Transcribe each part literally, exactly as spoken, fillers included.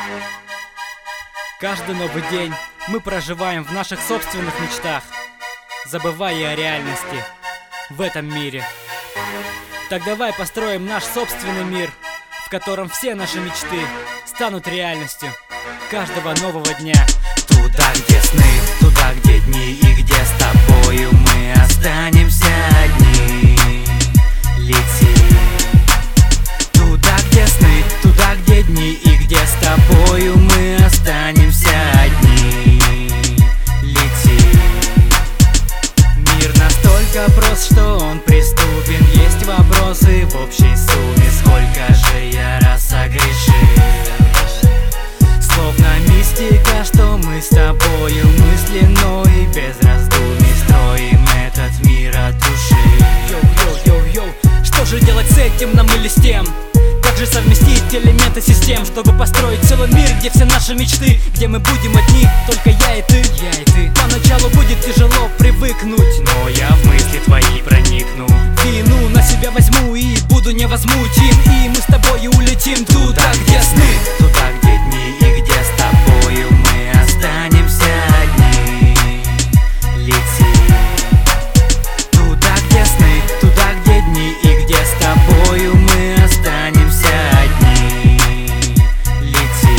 Каждый новый день мы проживаем в наших собственных мечтах, забывая о реальности в этом мире. Так давай построим наш собственный мир, в котором все наши мечты станут реальностью каждого нового дня. Туда, где сны, туда, где дни, и где с тобою мы останемся одни. Лети. Туда, где сны, туда, где дни, и где с тобою мы останемся одни. Лети. Мир настолько прост, что он преступен. Есть вопросы в общей сумме: сколько же я раз согрешил. Словно мистика, что мы с тобою мысленно и без раздумий строим этот мир от души. Йоу-йоу-йоу-йоу, что же делать с этим нам или с тем? Как же совместить элементы систем, чтобы построить целый мир, где все наши мечты, где мы будем одни, только я и ты, я и ты. Поначалу будет тяжело привыкнуть, но я в мысли твои проникну. Вину на себя возьму и буду невозмутим, и мы с тобою улетим туда, туда где сны, туда, где дни, и где с тобою мы останемся одни. Лети. Туда, где сны, туда, где дни, и где с тобою мы останемся одни. Лети.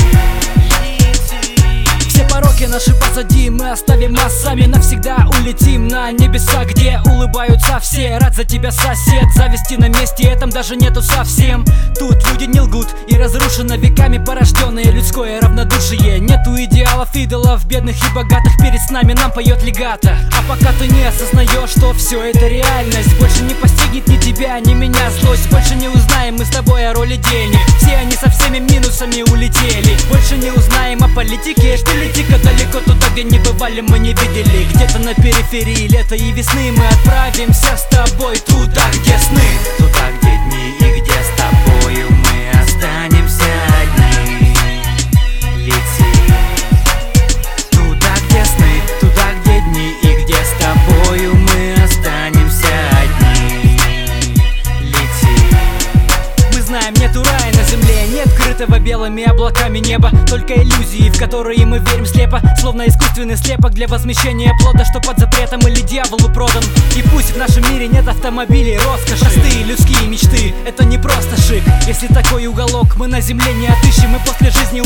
Все пороки наши позади мы оставим, а сами навсегда улетим на небеса, где улыбаются все. Рад за тебя, сосед, зависти на месте этом даже нету совсем. Тут люди не лгут и разрушено веками порожденное людское равнодушие. Нету идеалов, идолов, бедных и богатых, перед снами нам поет легато. А пока ты не осознаешь, что все это реальность, больше не постигнет ни тебя, ни меня злость. Больше не узнаем мы с тобой о роли денег, все они со всеми минусами улетели. Больше не узнаем о политике, что лети-ка далеко туда, где не бывали, мы не видели. Где-то на периферии лета и весны мы отправимся с тобой туда, где сны, туда, где дни, и где с тобою мы останемся одни. Лети. Туда, где сны, туда, где дни, и где с тобою мы останемся одни. Лети. Мы знаем, нету рая на земле, нет крытого белыми облаками неба, только иллюзии, в которые мы верим слепо, словно искусственный слепок для возмещения плода, что под запретом или дьяволу продан. И пусть в нашем мире нет автомобилей, роскоши, простые людские мечты — это не просто шик. Если такой уголок мы на земле не отыщем, мы после жизни